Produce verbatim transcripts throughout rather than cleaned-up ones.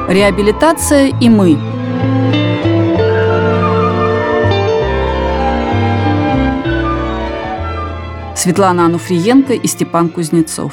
Реабилитация и мы. Светлана Ануфриенко и Степан Кузнецов.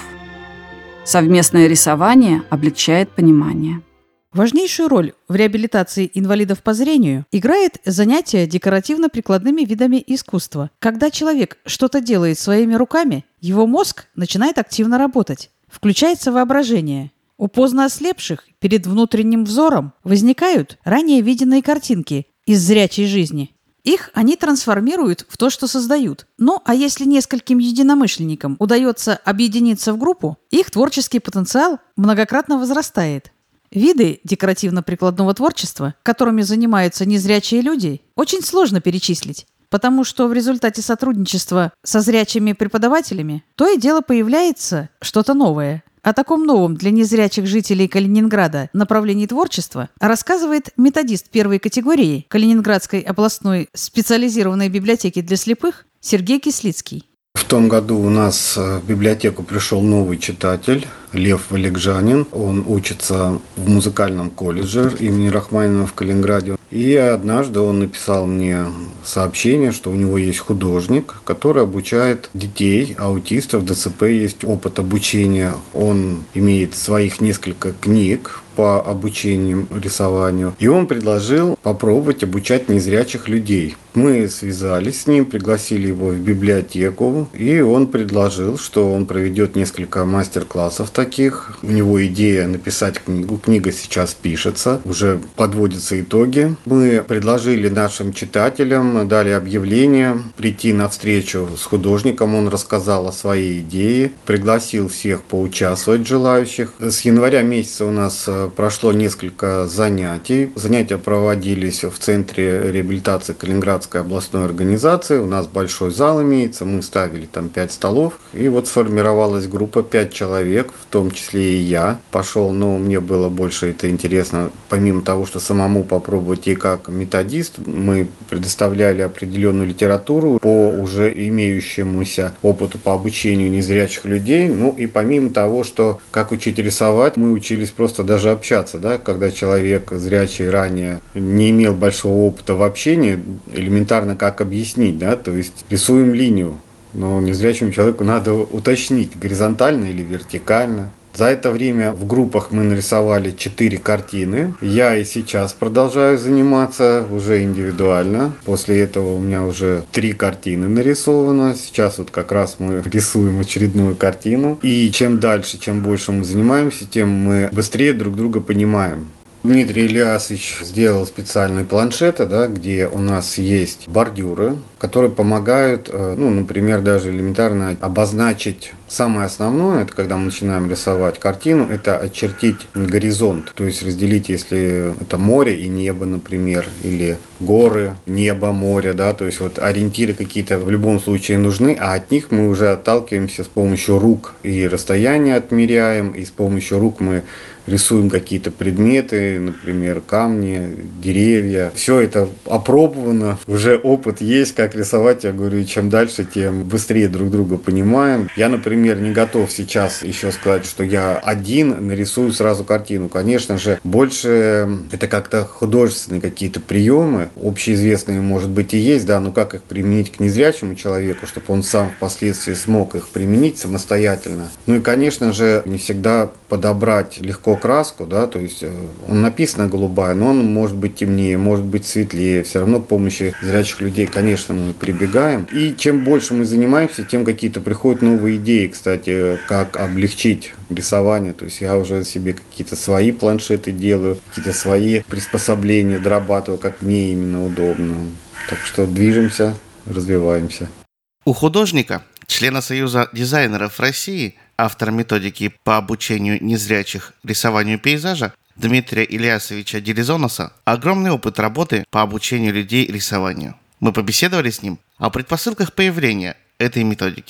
Совместное рисование облегчает понимание. Важнейшую роль в реабилитации инвалидов по зрению играет занятие декоративно-прикладными видами искусства. Когда человек что-то делает своими руками, его мозг начинает активно работать. Включается воображение. У поздно ослепших перед внутренним взором возникают ранее виденные картинки из зрячей жизни. Их они трансформируют в то, что создают. Ну, а если нескольким единомышленникам удается объединиться в группу, их творческий потенциал многократно возрастает. Виды декоративно-прикладного творчества, которыми занимаются незрячие люди, очень сложно перечислить, потому что в результате сотрудничества со зрячими преподавателями то и дело появляется что-то новое. О таком новом для незрячих жителей Калининграда направлении творчества рассказывает методист первой категории Калининградской областной специализированной библиотеки для слепых Сергей Кислицкий. В том году у нас в библиотеку пришел новый читатель, Лев Валикжанин. Он учится в музыкальном колледже имени Рахманинова в Калининграде. И однажды он написал мне сообщение, что у него есть художник, который обучает детей, аутистов, ДЦП, есть опыт обучения. Он имеет своих несколько книг по обучению рисованию. И он предложил попробовать обучать незрячих людей. Мы связались с ним, пригласили его в библиотеку, и он предложил, что он проведет несколько мастер-классов таких. У него идея написать книгу. Книга сейчас пишется, уже подводятся итоги. Мы предложили нашим читателям, дали объявление прийти на встречу с художником. Он рассказал о своей идее, пригласил всех поучаствовать желающих. С января месяца у нас прошло несколько занятий. Занятия проводились в Центре реабилитации Калининградской областной организации. У нас большой зал имеется, мы ставили там пять столов. И вот сформировалась группа пять человек, в том числе и я пошел. Но мне было больше это интересно, помимо того, что самому попробовать и как методист, мы предоставляли определенную литературу по уже имеющемуся опыту по обучению незрячих людей. Ну и помимо того, что как учить рисовать, мы учились просто даже общаться, да, когда человек зрячий ранее не имел большого опыта в общении, элементарно как объяснить, да, то есть рисуем линию, но незрячему человеку надо уточнить, горизонтально или вертикально. За это время в группах мы нарисовали четыре картины. Я и сейчас продолжаю заниматься уже индивидуально. После этого у меня уже три картины нарисовано. Сейчас вот как раз мы рисуем очередную картину. И чем дальше, чем больше мы занимаемся, тем мы быстрее друг друга понимаем. Дмитрий Ильясович сделал специальные планшеты, да, где у нас есть бордюры, которые помогают, ну, например, даже элементарно обозначить самое основное, это когда мы начинаем рисовать картину, это очертить горизонт, то есть разделить, если это море и небо, например, или горы, небо, море, да, то есть вот ориентиры какие-то в любом случае нужны, а от них мы уже отталкиваемся с помощью рук и расстояние отмеряем, и с помощью рук мы рисуем какие-то предметы, например, камни, деревья. Все это опробовано, уже опыт есть, как рисовать. Я говорю, чем дальше, тем быстрее друг друга понимаем. Я, например, не готов сейчас еще сказать, что я один нарисую сразу картину. Конечно же, больше это как-то художественные какие-то приемы, общеизвестные, может быть, и есть, да, но как их применить к незрячему человеку, чтобы он сам впоследствии смог их применить самостоятельно. Ну и, конечно же, не всегда подобрать легко краску, да, то есть он написано голубая, но он может быть темнее, может быть светлее. Все равно к помощи зрячих людей, конечно, мы прибегаем. И чем больше мы занимаемся, тем какие-то приходят новые идеи, кстати, как облегчить рисование. То есть я уже себе какие-то свои планшеты делаю, какие-то свои приспособления дорабатываю, как мне именно удобно. Так что движемся, развиваемся. У художника, члена Союза дизайнеров России, автора методики по обучению незрячих рисованию пейзажа Дмитрия Ильясовича Делизоноса, огромный опыт работы по обучению людей рисованию. Мы побеседовали с ним о предпосылках появления этой методики.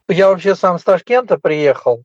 Я вообще сам с Ташкента приехал,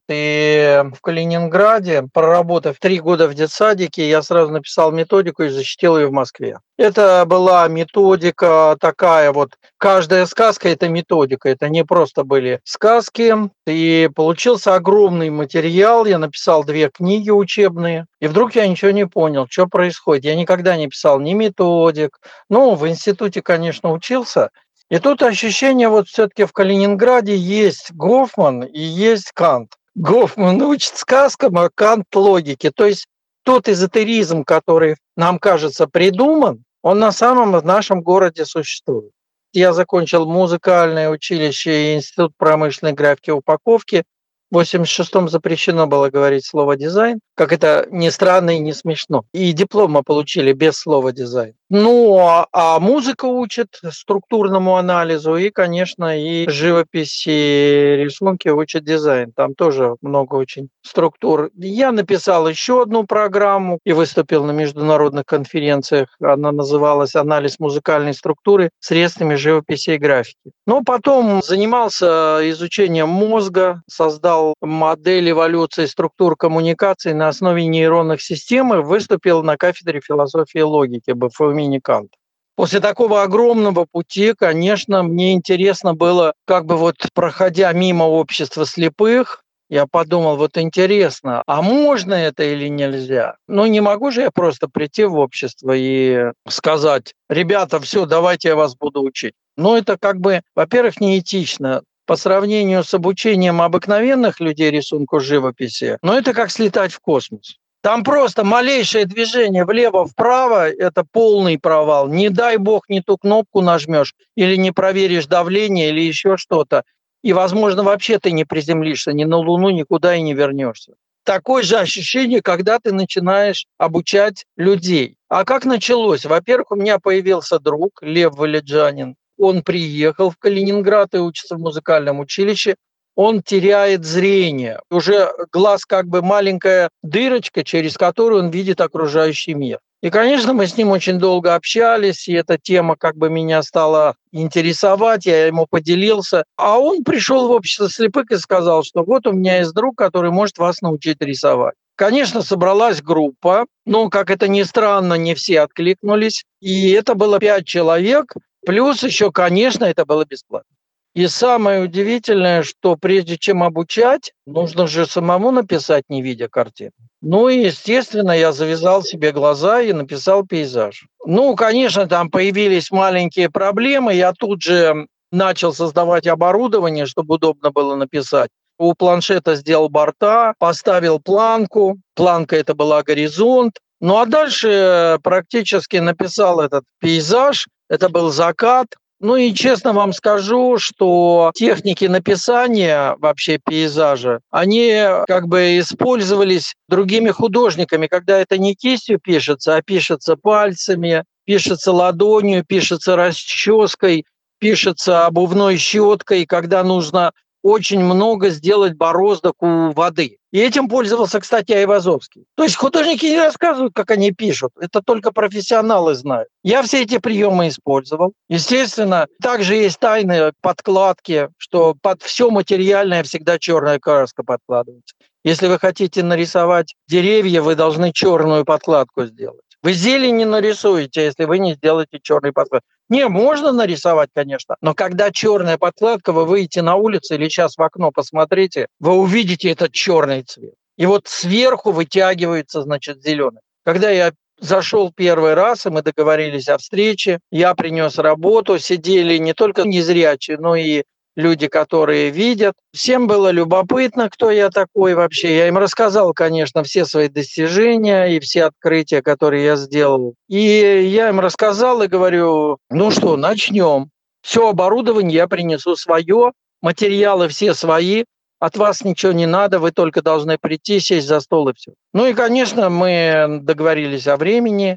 и в Калининграде, проработав три года в детсадике, я сразу написал методику и защитил ее в Москве. Это была методика такая вот, каждая сказка – это методика, это не просто были сказки, и получился огромный материал, я написал две книги учебные, и вдруг я ничего не понял, что происходит. Я никогда не писал ни методик, ну, в институте, конечно, учился. И тут ощущение, вот все-таки в Калининграде есть Гофман и есть Кант. Гофман учит сказкам, а Кант логике. То есть тот эзотеризм, который нам кажется придуман, он на самом в нашем городе существует. Я закончил музыкальное училище и институт промышленной графики и упаковки. В восемьдесят шестом запрещено было говорить слово «дизайн», как это ни странно и не смешно. И диплом мы получили без слова «дизайн». Ну, а, а музыка учит структурному анализу и, конечно, и живописи, рисунки учат дизайн. Там тоже много очень структур. Я написал еще одну программу и выступил на международных конференциях. Она называлась «Анализ музыкальной структуры средствами живописи и графики». Но потом занимался изучением мозга, создал модель эволюции структур коммуникаций на основе нейронных систем и выступил на кафедре философии и логики БФУ имени Канта. После такого огромного пути, конечно, мне интересно было, как бы вот проходя мимо общества слепых, я подумал, вот интересно, а можно это или нельзя? Ну, не могу же я просто прийти в общество и сказать: ребята, все, давайте я вас буду учить. Ну, это как бы, во-первых, неэтично по сравнению с обучением обыкновенных людей рисунку живописи, но это как слетать в космос. Там просто малейшее движение влево-вправо – это полный провал. Не дай бог не ту кнопку нажмешь или не проверишь давление или еще что-то. И, возможно, вообще ты не приземлишься ни на Луну, никуда и не вернешься. Такое же ощущение, когда ты начинаешь обучать людей. А как началось? Во-первых, у меня появился друг Лев Валеджанин. Он приехал в Калининград и учится в музыкальном училище. Он теряет зрение. Уже глаз как бы маленькая дырочка, через которую он видит окружающий мир. И, конечно, мы с ним очень долго общались, и эта тема как бы меня стала интересовать, я ему поделился. А он пришел в общество слепых и сказал, что вот у меня есть друг, который может вас научить рисовать. Конечно, собралась группа, но, как это ни странно, не все откликнулись. И это было пять человек, плюс еще, конечно, это было бесплатно. И самое удивительное, что прежде чем обучать, нужно же самому написать, не видя картин. Ну и, естественно, я завязал себе глаза и написал пейзаж. Ну, конечно, там появились маленькие проблемы. Я тут же начал создавать оборудование, чтобы удобно было написать. У планшета сделал борта, поставил планку. Планка – это была горизонт. Ну а дальше практически написал этот пейзаж. Это был закат. Ну и честно вам скажу, что техники написания вообще пейзажа, они как бы использовались другими художниками, когда это не кистью пишется, а пишется пальцами, пишется ладонью, пишется расческой, пишется обувной щеткой, когда нужно очень много сделать бороздок у воды. И этим пользовался, кстати, Айвазовский. То есть художники не рассказывают, как они пишут. Это только профессионалы знают. Я все эти приемы использовал. Естественно, также есть тайны подкладки, что под все материальное всегда черная краска подкладывается. Если вы хотите нарисовать деревья, вы должны черную подкладку сделать. Вы зелень не нарисуете, если вы не сделаете черный подкладку. Не, можно нарисовать, конечно, но когда черная подкладка, вы выйдете на улицу или сейчас в окно посмотрите, вы увидите этот черный цвет. И вот сверху вытягивается, значит, зеленый. Когда я зашел первый раз, и мы договорились о встрече, я принес работу, сидели не только незрячие, но и люди, которые видят. Всем было любопытно, кто я такой вообще. Я им рассказал, конечно, все свои достижения и все открытия, которые я сделал. И я им рассказал и говорю, ну что, начнем. Все оборудование я принесу свое, материалы все свои. От вас ничего не надо, вы только должны прийти, сесть за стол и все. Ну и, конечно, мы договорились о времени,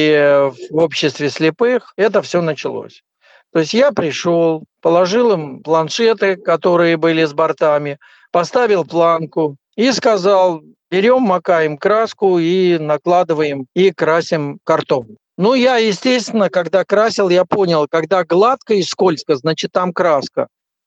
и в обществе слепых это все началось. То есть я пришел, положил им планшеты, которые были с бортами, поставил планку и сказал, берем, макаем краску и накладываем, и красим картон. Ну, я, естественно, когда красил, я понял, когда гладко и скользко, значит, там краска.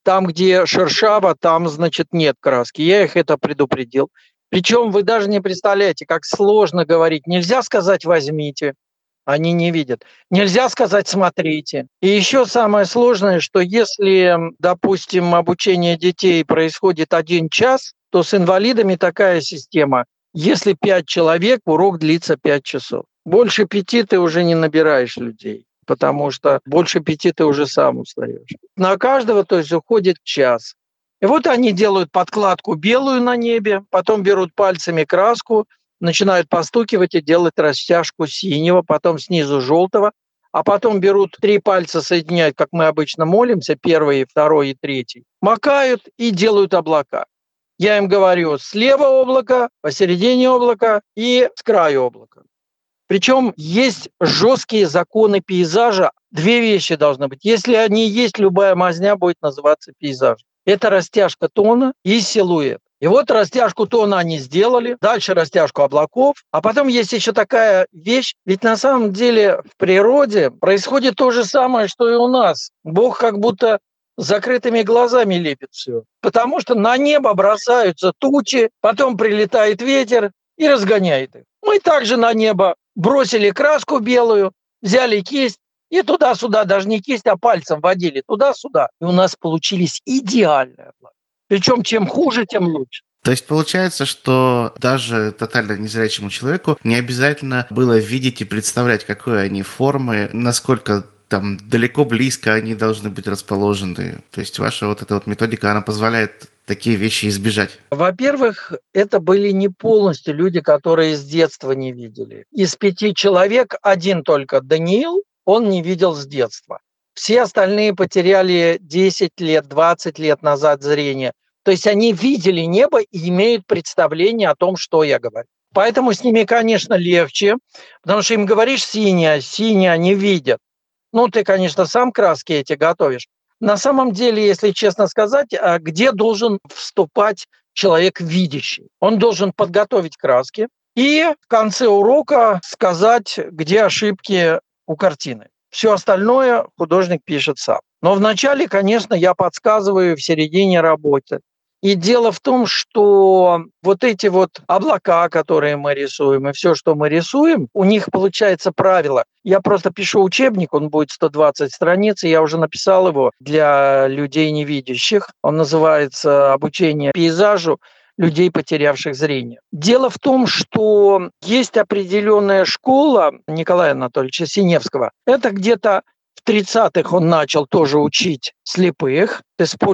Там, где шершаво, там, значит, нет краски. Я их это предупредил. Причем вы даже не представляете, как сложно говорить. Нельзя сказать «возьмите». Они не видят. Нельзя сказать «смотрите». И еще самое сложное, что если, допустим, обучение детей происходит один час, то с инвалидами такая система. Если пять человек, урок длится пять часов. Больше пяти ты уже не набираешь людей, потому что больше пяти ты уже сам устаешь. На каждого, то есть, уходит час. И вот они делают подкладку белую на небе, потом берут пальцами краску, начинают постукивать и делать растяжку синего, потом снизу желтого, а потом берут три пальца, соединяют, как мы обычно молимся, первый, второй и третий, макают и делают облака. Я им говорю, слева облако, посередине облако и с краю облака. Причем есть жесткие законы пейзажа. Две вещи должны быть. Если они есть, любая мазня будет называться пейзажем. Это растяжка тона и силуэт. И вот растяжку тона они сделали, дальше растяжку облаков. А потом есть еще такая вещь, ведь на самом деле в природе происходит то же самое, что и у нас. Бог как будто с закрытыми глазами лепит все. Потому что на небо бросаются тучи, потом прилетает ветер и разгоняет их. Мы также на небо бросили краску белую, взяли кисть и туда-сюда, даже не кисть, а пальцем водили туда-сюда. И у нас получились идеальные облака. Причем чем хуже, тем лучше. То есть получается, что даже тотально незрячему человеку не обязательно было видеть и представлять, какой они формы, насколько там далеко, близко они должны быть расположены. То есть ваша вот эта вот методика, она позволяет такие вещи избежать. Во-первых, это были не полностью люди, которые с детства не видели. Из пяти человек один только Даниил, он не видел с детства. Все остальные потеряли десять лет, двадцать лет назад зрение. То есть они видели небо и имеют представление о том, что я говорю. Поэтому с ними, конечно, легче, потому что им говоришь синее, синее они видят. Ну, ты, конечно, сам краски эти готовишь. На самом деле, если честно сказать, где должен вступать человек видящий? Он должен подготовить краски и в конце урока сказать, где ошибки у картины. Все остальное художник пишет сам. Но вначале, конечно, я подсказываю в середине работы. И дело в том, что вот эти вот облака, которые мы рисуем, и все, что мы рисуем, у них получается правило. Я просто пишу учебник, он будет сто двадцать страниц, и я уже написал его для людей невидящих. Он называется «Обучение пейзажу людей, потерявших зрение». Дело в том, что есть определенная школа Николая Анатольевича Синевского. Это где-то в тридцатых он начал тоже учить слепых,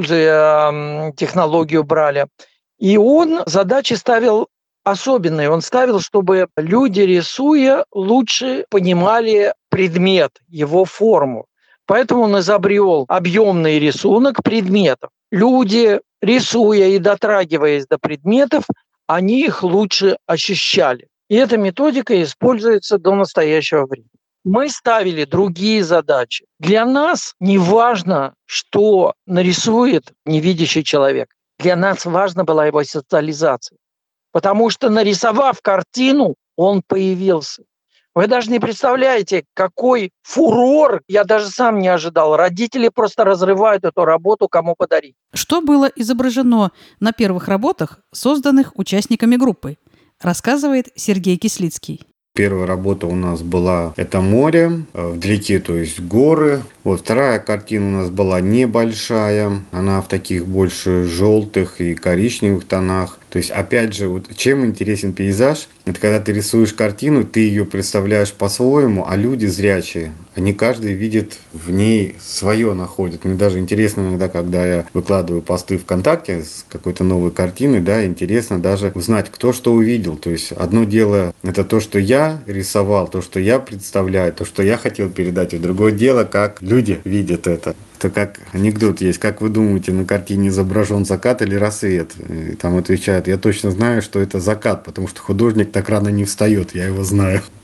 используя технологию Браля. И он задачи ставил особенные. Он ставил, чтобы люди, рисуя, лучше понимали предмет, его форму. Поэтому он изобрел объемный рисунок предметов. Люди, рисуя и дотрагиваясь до предметов, они их лучше ощущали. И эта методика используется до настоящего времени. Мы ставили другие задачи. Для нас не важно, что нарисует невидящий человек. Для нас важна была его социализация. Потому что, нарисовав картину, он появился. Вы даже не представляете, какой фурор, я даже сам не ожидал. Родители просто разрывают эту работу, кому подарить. Что было изображено на первых работах, созданных участниками группы, рассказывает Сергей Кислицкий. Первая работа у нас была «Это море», вдалеке, то есть горы. Вот вторая картина у нас была небольшая, она в таких больше желтых и коричневых тонах. То есть, опять же, вот чем интересен пейзаж, это когда ты рисуешь картину, ты ее представляешь по-своему, а люди зрячие, они каждый видит в ней свое находит. Мне даже интересно иногда, когда я выкладываю посты ВКонтакте с какой-то новой картиной, да, интересно даже узнать, кто что увидел. То есть, одно дело это то, что я рисовал, то, что я представляю, то, что я хотел передать, и другое дело, как люди видят это. Это как анекдот есть. Как вы думаете, на картине изображен закат или рассвет? И там отвечают, я точно знаю, что это закат, потому что художник так рано не встает, я его знаю.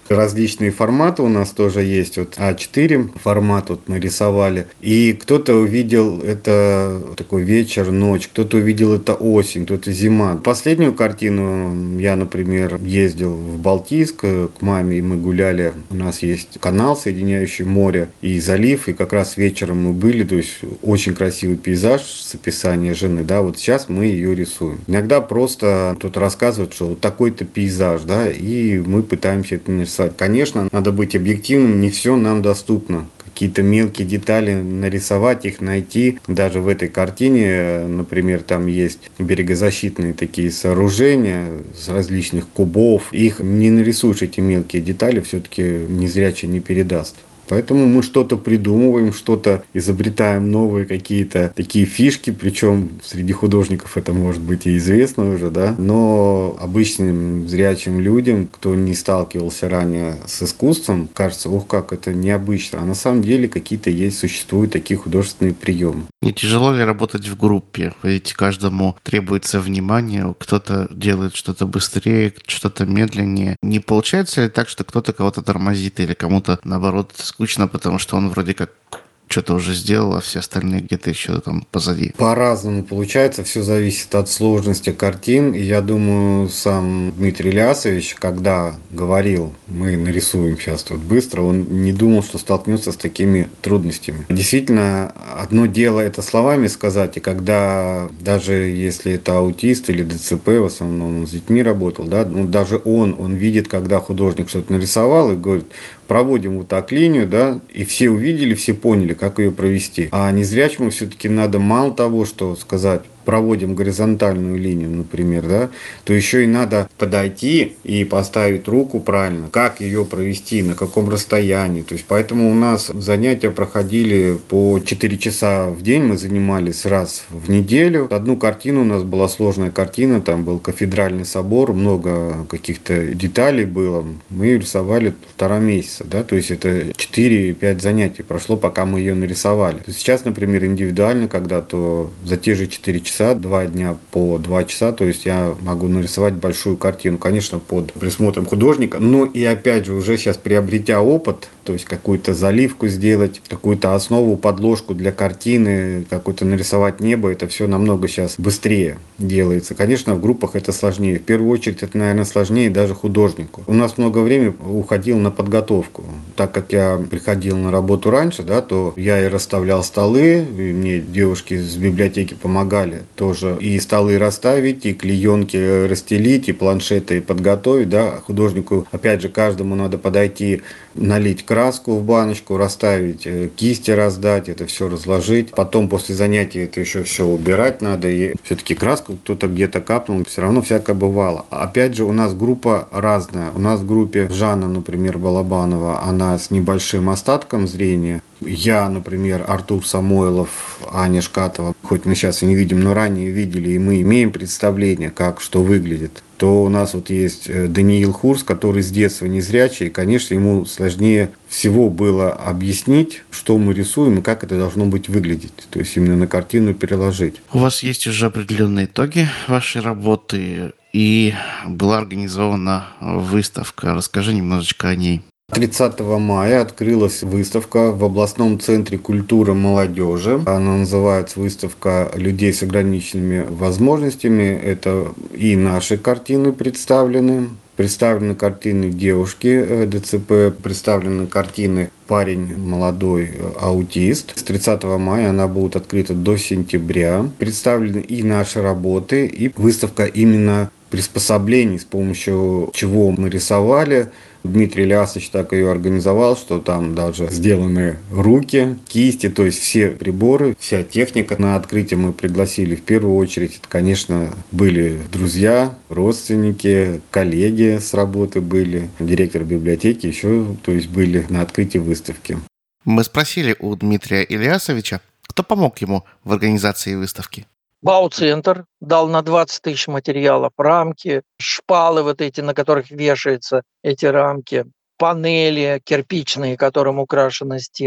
Различные форматы у нас тоже есть. Вот а четыре формат вот мы рисовали. И кто-то увидел это такой вечер, ночь, кто-то увидел это осень, кто-то зима. Последнюю картину я, например, ездил в Балтийск к маме, и мы гуляли. У нас есть канал, соединяющий море и залив, и как раз вечером мы были. То есть очень красивый пейзаж с описанием жены. Да, вот сейчас мы ее рисуем. Иногда просто кто-то рассказывает, что вот такой-то пейзаж, да, и мы пытаемся это нарисовать. Конечно, надо быть объективным, не все нам доступно. Какие-то мелкие детали нарисовать, их найти. Даже в этой картине, например, там есть берегозащитные такие сооружения с различных кубов. Их не нарисуешь, эти мелкие детали, все-таки незрячий не передаст. Поэтому мы что-то придумываем, что-то изобретаем, новые какие-то такие фишки, причем среди художников это может быть и известно уже, да, но обычным зрячим людям, кто не сталкивался ранее с искусством, кажется, ух, как это необычно, а на самом деле какие-то есть, существуют такие художественные приемы. Не тяжело ли работать в группе? Ведь каждому требуется внимание, кто-то делает что-то быстрее, что-то медленнее. Не получается ли так, что кто-то кого-то тормозит или кому-то, наоборот, скучно, потому что он вроде как что-то уже сделал, а все остальные где-то еще там позади? По-разному получается, все зависит от сложности картин. И я думаю, сам Дмитрий Ильясович, когда говорил, мы нарисуем сейчас тут быстро, он не думал, что столкнется с такими трудностями. Действительно, одно дело это словами сказать, и когда даже если это аутист или ДЦП, в основном он с детьми работал, да, ну даже он, он видит, когда художник что-то нарисовал и говорит, проводим вот так линию, да, и все увидели, все поняли, как ее провести. А незрячему все-таки надо мало того, что сказать, проводим горизонтальную линию, например, да, то еще и надо подойти и поставить руку правильно, как ее провести, на каком расстоянии. То есть поэтому у нас занятия проходили по четыре часа в день, мы занимались раз в неделю. Одну картину у нас была сложная картина, там был кафедральный собор, много каких-то деталей было. Мы ее рисовали полтора месяца, да, то есть это четыре-пять занятий прошло, пока мы ее нарисовали. Сейчас, например, индивидуально, когда то за те же четыре часа два дня по два часа, то есть я могу нарисовать большую картину, конечно, под присмотром художника, но и опять же уже сейчас приобретя опыт, то есть какую-то заливку сделать, какую-то основу, подложку для картины, какую-то нарисовать небо, это все намного сейчас быстрее делается. Конечно, в группах это сложнее. В первую очередь это, наверное, сложнее даже художнику. У нас много времени уходило на подготовку. Так как я приходил на работу раньше, да, то я и расставлял столы, и мне девушки из библиотеки помогали тоже и столы расставить, и клеенки расстелить, и планшеты подготовить, да. Художнику, опять же, каждому надо подойти, налить краску в баночку, расставить, кисти раздать, это все разложить. Потом после занятий это еще все убирать надо, и все-таки краску кто-то где-то капнул, все равно всякое бывало. Опять же, у нас группа разная. У нас в группе Жанна, например, Балабанова, она с небольшим остатком зрения. Я, например, Артур Самойлов, Аня Шкатова, хоть мы сейчас и не видим, но ранее видели, и мы имеем представление, как что выглядит. То у нас вот есть Даниил Хурс, который с детства незрячий, и, конечно, ему сложнее всего было объяснить, что мы рисуем и как это должно быть выглядеть. То есть именно на картину переложить. У вас есть уже определенные итоги вашей работы, и была организована выставка. Расскажи немножечко о ней. тридцатого мая открылась выставка в областном центре культуры молодежи. Она называется выставка людей с ограниченными возможностями. Это и наши картины представлены. Представлены картины девушки ДЦП, представлены картины парень молодой аутист. С тридцатого мая она будет открыта до сентября. Представлены и наши работы, и выставка именно приспособлений, с помощью чего мы рисовали. Дмитрий Ильясович так ее организовал, что там даже сделаны руки, кисти, то есть все приборы, вся техника. На открытие мы пригласили в первую очередь, это, конечно, были друзья, родственники, коллеги с работы были, директор библиотеки еще, то есть были на открытии выставки. Мы спросили у Дмитрия Ильясовича, кто помог ему в организации выставки. Бауцентр дал на двадцать тысяч материалов, рамки, шпалы вот эти, на которых вешаются эти рамки, панели кирпичные, которым украшены стены.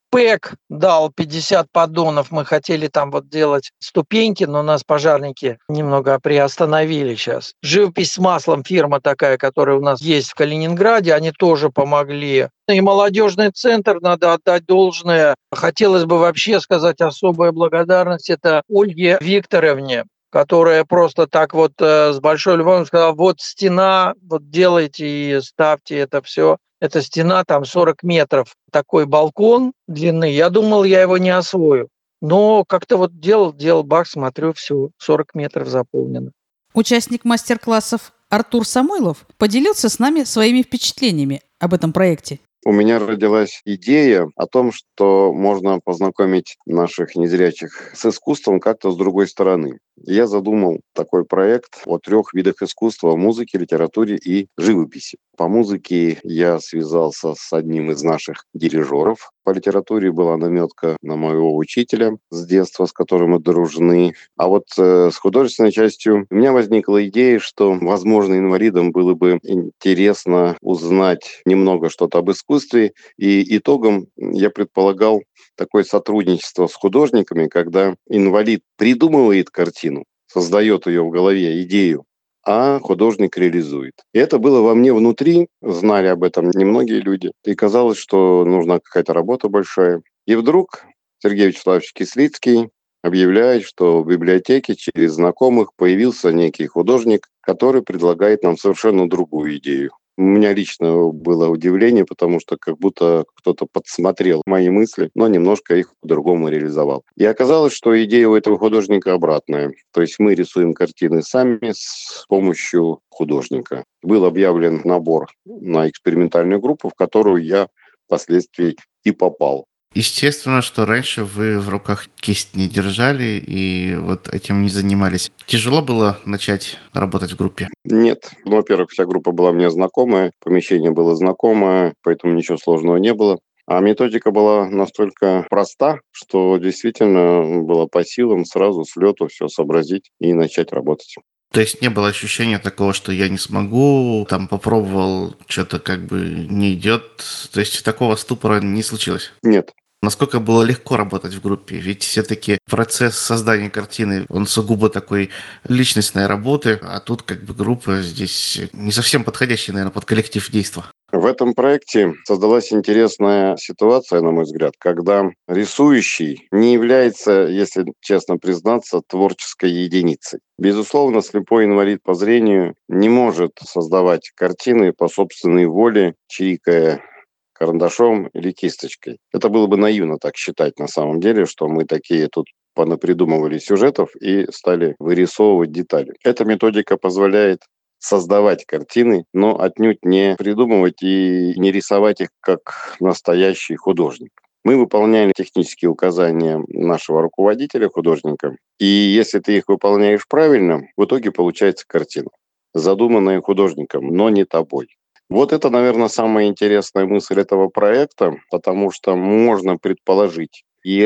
ПЭК дал пятьдесят поддонов. Мы хотели там вот делать ступеньки, но нас пожарники немного приостановили сейчас. «Живопись с маслом» фирма такая, которая у нас есть в Калининграде, они тоже помогли. И молодежный центр, надо отдать должное. Хотелось бы вообще сказать особая благодарность это Ольге Викторовне, которая просто так вот э, с большой любовью сказала: вот стена, вот делайте и ставьте это все. Эта стена там сорок метров, такой балкон длины. Я думал, я его не освою. Но как-то вот делал, делал, бах, смотрю, все, сорок метров заполнено. Участник мастер-классов Артур Самойлов поделился с нами своими впечатлениями об этом проекте. У меня родилась идея о том, что можно познакомить наших незрячих с искусством как-то с другой стороны. Я задумал такой проект о трех видах искусства: музыке, литературе и живописи. По музыке я связался с одним из наших дирижеров. По литературе была наметка на моего учителя с детства, с которым мы дружны. А вот э, с художественной частью у меня возникла идея, что, возможно, инвалидам было бы интересно узнать немного что-то об искусстве. И итогом я предполагал такое сотрудничество с художниками, когда инвалид придумывает картину, создает ее в голове, идею, а художник реализует. И это было во мне внутри, знали об этом немногие люди. И казалось, что нужна какая-то работа большая. И вдруг Сергей Вячеславович Кислицкий объявляет, что в библиотеке через знакомых появился некий художник, который предлагает нам совершенно другую идею. У меня лично было удивление, потому что как будто кто-то подсмотрел мои мысли, но немножко их по-другому реализовал. И оказалось, что идея у этого художника обратная. То есть мы рисуем картины сами с помощью художника. Был объявлен набор на экспериментальную группу, в которую я впоследствии и попал. Естественно, что раньше вы в руках кисть не держали и вот этим не занимались. Тяжело было начать работать в группе? Нет. Ну, во-первых, вся группа была мне знакомая, помещение было знакомое, поэтому ничего сложного не было. А методика была настолько проста, что действительно было по силам сразу с лету все сообразить и начать работать. То есть не было ощущения такого, что я не смогу, там попробовал, что-то как бы не идет. То есть такого ступора не случилось? Нет. Насколько было легко работать в группе? Ведь все-таки процесс создания картины, он сугубо такой личностной работы, а тут как бы группа здесь не совсем подходящая, наверное, под коллектив действа. В этом проекте создалась интересная ситуация, на мой взгляд, когда рисующий не является, если честно признаться, творческой единицей. Безусловно, слепой инвалид по зрению не может создавать картины по собственной воле, чирикая карандашом или кисточкой. Это было бы наивно так считать на самом деле, что мы такие тут понапридумывали сюжетов и стали вырисовывать детали. Эта методика позволяет создавать картины, но отнюдь не придумывать и не рисовать их как настоящий художник. Мы выполняем технические указания нашего руководителя, художника, и если ты их выполняешь правильно, в итоге получается картина, задуманная художником, но не тобой. Вот это, наверное, самая интересная мысль этого проекта, потому что можно предположить,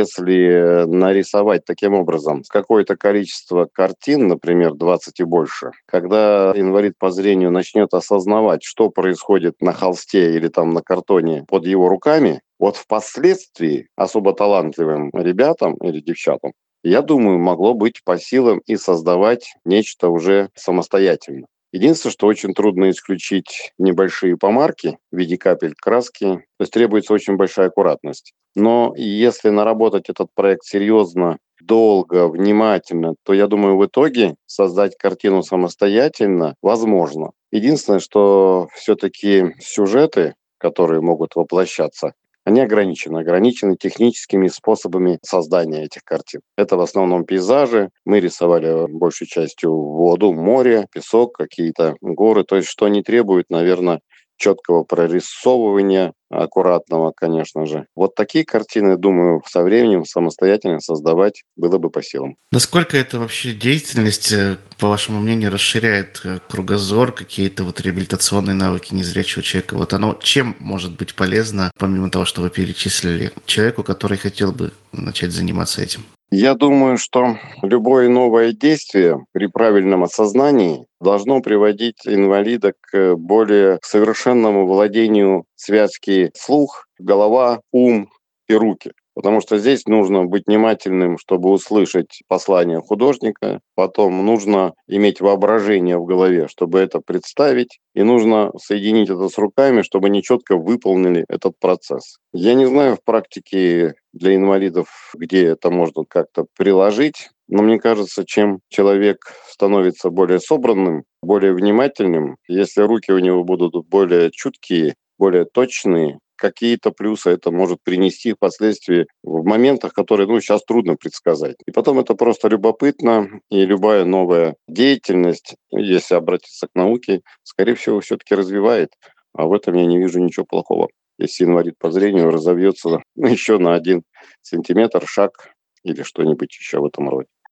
если нарисовать таким образом какое-то количество картин, например, двадцать и больше, когда инвалид по зрению начнет осознавать, что происходит на холсте или там на картоне под его руками, вот впоследствии особо талантливым ребятам или девчатам, я думаю, могло быть по силам и создавать нечто уже самостоятельно. Единственное, что очень трудно исключить небольшие помарки в виде капель краски, то есть требуется очень большая аккуратность. Но если наработать этот проект серьезно, долго, внимательно, то, я думаю, в итоге создать картину самостоятельно возможно. Единственное, что все-таки сюжеты, которые могут воплощаться, они ограничены, ограничены техническими способами создания этих картин. Это в основном пейзажи. Мы рисовали большей частью воду, море, песок, какие-то горы. То есть, что не требует, наверное, четкого прорисовывания, аккуратного, конечно же. Вот такие картины, думаю, со временем самостоятельно создавать было бы по силам. Насколько это вообще деятельность, по вашему мнению, расширяет кругозор, какие-то вот реабилитационные навыки незрячего человека? Вот оно чем может быть полезно, помимо того, что вы перечислили, человеку, который хотел бы начать заниматься этим? Я думаю, что любое новое действие при правильном осознании должно приводить инвалида к более совершенному владению связки слух, голова, ум и руки. Потому что здесь нужно быть внимательным, чтобы услышать послание художника. Потом нужно иметь воображение в голове, чтобы это представить. И нужно соединить это с руками, чтобы они четко выполнили этот процесс. Я не знаю в практике для инвалидов, где это можно как-то приложить. Но мне кажется, чем человек становится более собранным, более внимательным, если руки у него будут более чуткие, более точные, какие-то плюсы это может принести впоследствии в моментах, которые, ну, сейчас трудно предсказать. И потом это просто любопытно, и любая новая деятельность, если обратиться к науке, скорее всего, все-таки развивает. А в этом я не вижу ничего плохого. Если инвалид по зрению разовьется, ну, еще на один сантиметр, шаг или что-нибудь еще в этом роде.